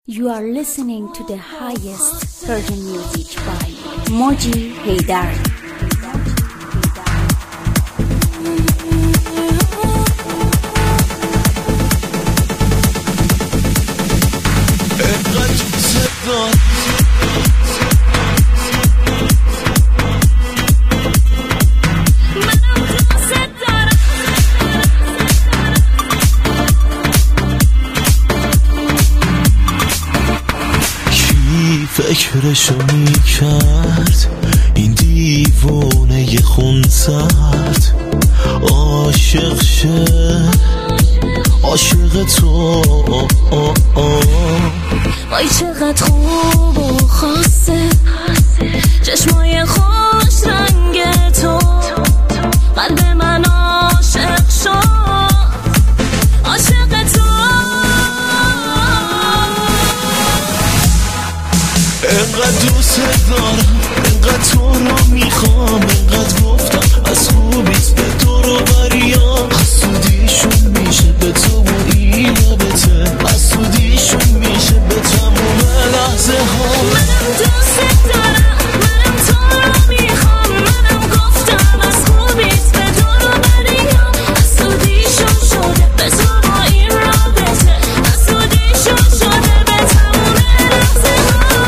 You are listening to the highest Persian music by Moji Haydar. فکرشو میکرد این دیوانه خونسرد عاشق شه عاشق تو وای چقدر خوب و خاصه چشمای خوش رنگ تو قلب من عاشق شد عاشق تو انقدر دوست دارم انقدر تو رو میخوام انقدر گفتم از خوبیت به تو رو بریم حسودیشون میشه به تو و این رابطه حسودیشون میشه به تموم لحظه ها منم دوست دارم منم تو رو میخوام منم گفتم از خوبیت به تو رو بریم حسودیشون شده به تو و این رابطه حسودیشون شده به تموم لحظه ها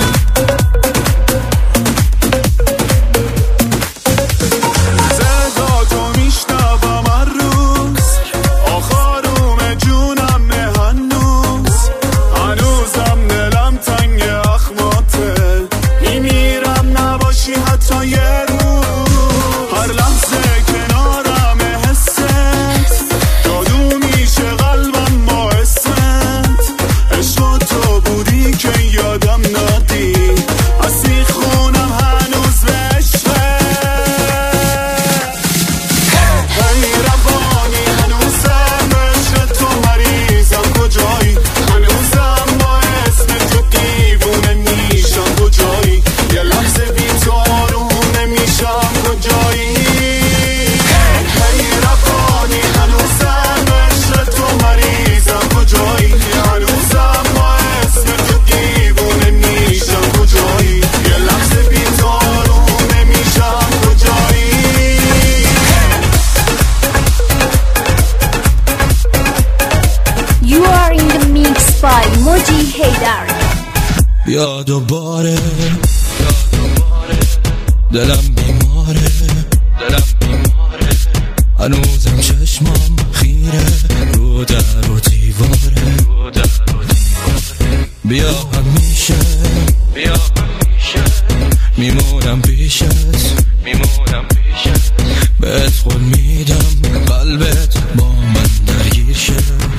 بیا دوباره دلم بیماره هنوزم چشمم خیره رو در و دیواره بیا همیشه میمونم پیشت بهت قول میدم قلبت با من درگیر شه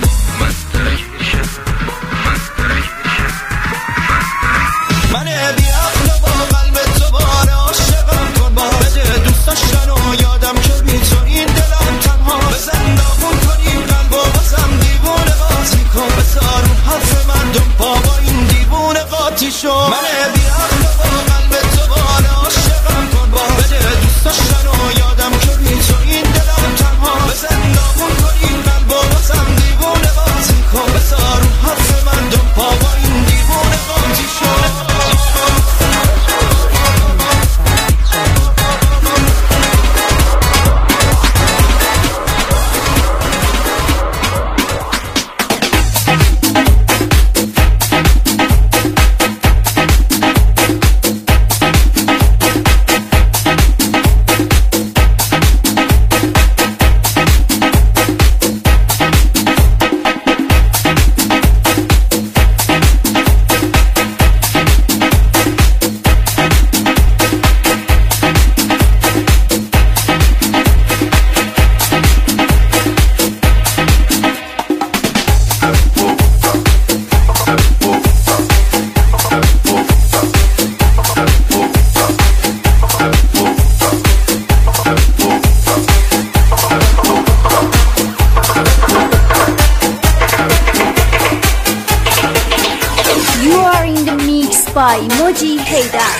by Moji Haydar.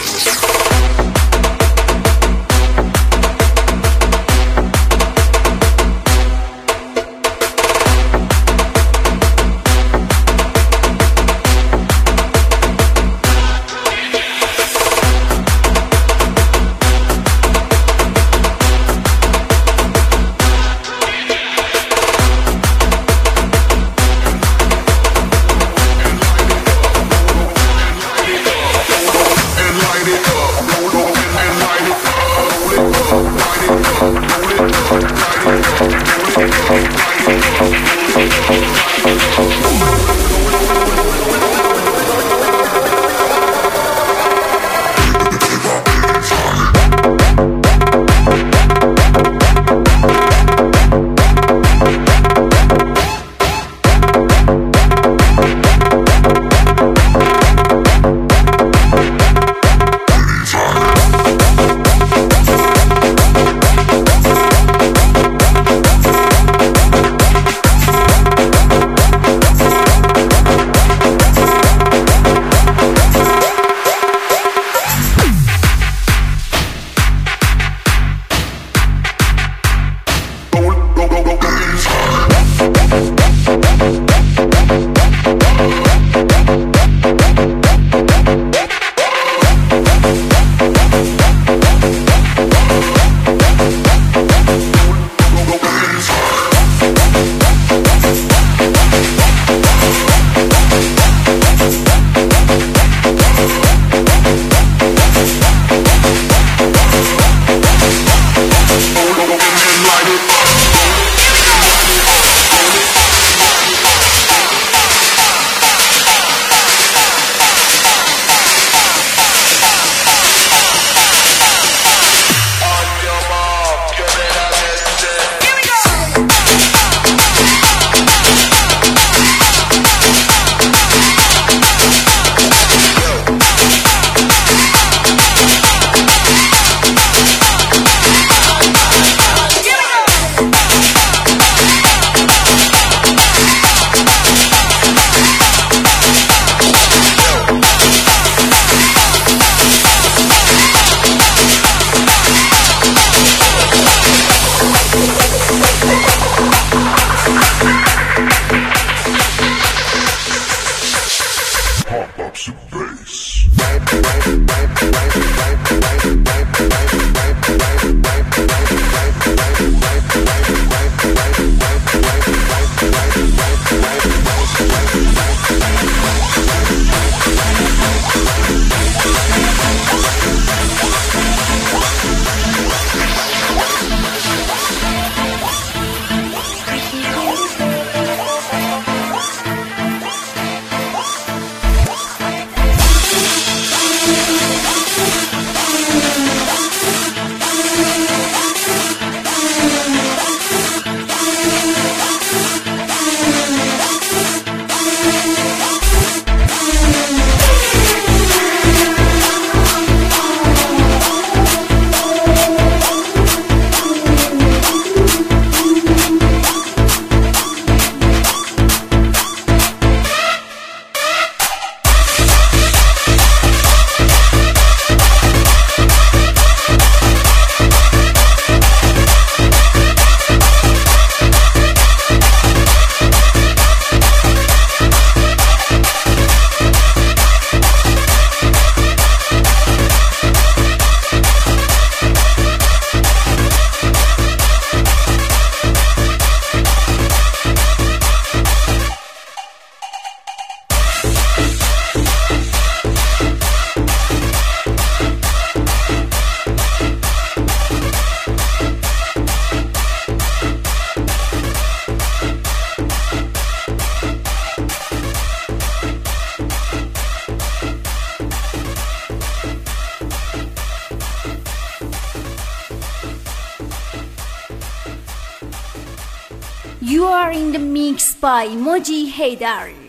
pump up some bass. You are in the mix by Moji Haydar.